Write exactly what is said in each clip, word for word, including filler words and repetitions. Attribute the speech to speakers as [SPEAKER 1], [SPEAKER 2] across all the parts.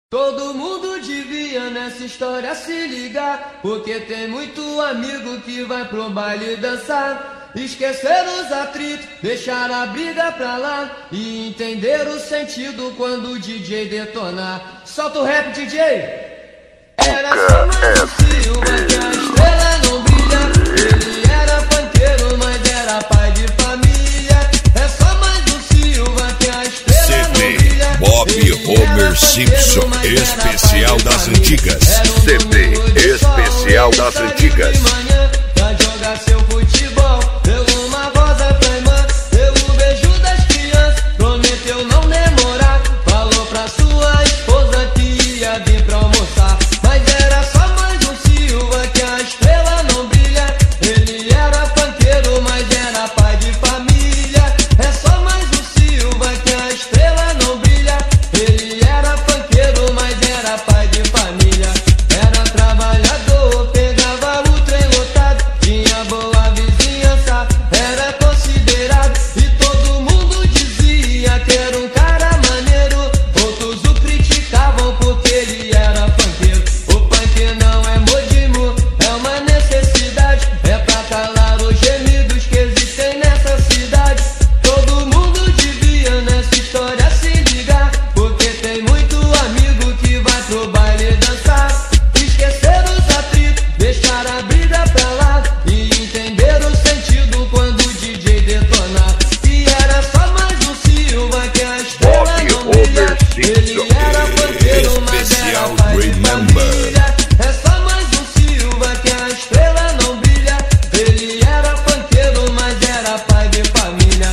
[SPEAKER 1] Todo mundo devia nessa história se ligar, porque tem muito amigo que vai pro baile dançar. Esquecer os atritos, deixar a briga pra lá e entender o sentido quando o D J detonar. Solta o rap, D J! Era só mais um Silva que a estrela não brilha. Ele era funkeiro, mas era pai de família. É só mais um Silva que a estrela não brilha.
[SPEAKER 2] Bob Homer Simpson, especial das antigas. C D especial das antigas.
[SPEAKER 1] Pra jogar seu futebol, deu uma rosa pra irmã, deu o beijo das crianças, prometeu não demorar, falou pra sua esposa que ia vir pra almoçar. Mas era só mais um Silva que a estrela não brilha. Ele era funkeiro, mas era pai de família. É só mais um Silva que a estrela não brilha. Ele era funkeiro, mas era pai de família. Era trabalhador, pegava o trem lotado, tinha boa vizinhança, era considerado. E todo mundo dizia que era um cara maneiro. Outros o criticavam porque ele era funkeiro. O funk não é modismo, é uma necessidade. É pra calar os gemidos que existem nessa cidade. Todo mundo devia nessa história se ligar, porque tem muito amigo que vai pro baile dançar. Esquecer os atritos, deixar a briga pra lá e entender o sentido quando o D J detonar. E era só mais um Silva que a estrela não brilha. Ele era funkeiro, mas era pai de família. É só mais um Silva que a estrela não brilha. Ele era funkeiro, mas era pai de família.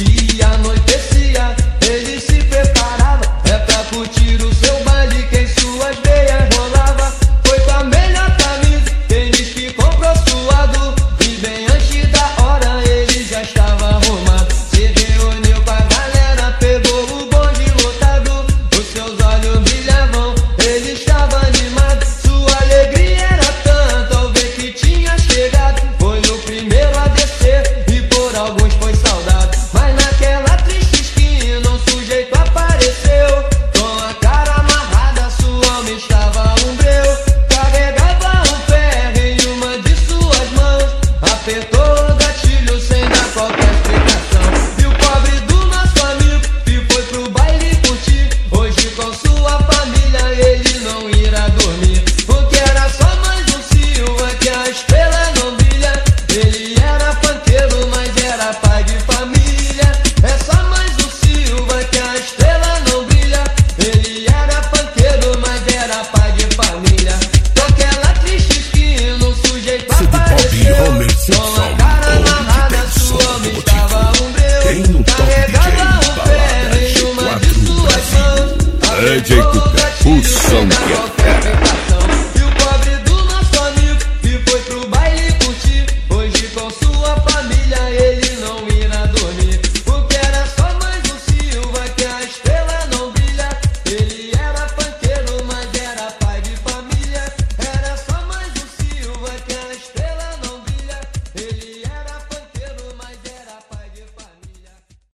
[SPEAKER 1] E anoitecia, ele se preparava, é pra curtir o seu baile que em suas veias rolava. Foi com a melhor camisa, tênis que comprou suado, e bem antes da hora ele já estava arrumado. Se reuniu com a galera, pegou o bonde lotado, os seus olhos brilhavam, ele estava animado. Sua alegria era tanta ao ver que tinha chegado. Foi o primeiro a descer e por alguns foi saudado. Mas naquela triste esquina um sujeito apareceu, com a cara amarrada, sua alma estava um breu. Carregava um ferro em uma de suas mãos, apertou o gatilho sem dar qualquer explicação. E o pobre do nosso amigo que foi pro baile curtir, hoje com sua família ele não irá dormir. Porque era só mais um Silva que a estrela não brilha. Ele era funkeiro, mas era pai de família. É só mais um Silva que a estrela não brilha. Ele era funkeiro, mas era pai de família. Naquela triste esquina um sujeito apareceu,
[SPEAKER 2] Homer
[SPEAKER 1] com
[SPEAKER 2] Simpson,
[SPEAKER 1] a cara
[SPEAKER 2] onde
[SPEAKER 1] amarrada,
[SPEAKER 2] tem som
[SPEAKER 1] sua alma
[SPEAKER 2] do
[SPEAKER 1] estava um breu.
[SPEAKER 2] Tem no Top
[SPEAKER 1] Carregava
[SPEAKER 2] D J
[SPEAKER 1] um ferro em uma de
[SPEAKER 2] Baladas
[SPEAKER 1] suas mãos,
[SPEAKER 2] D J
[SPEAKER 1] apertou o
[SPEAKER 2] Cuca, o
[SPEAKER 1] gatilho
[SPEAKER 2] som
[SPEAKER 1] sem dar
[SPEAKER 2] que é
[SPEAKER 1] qualquer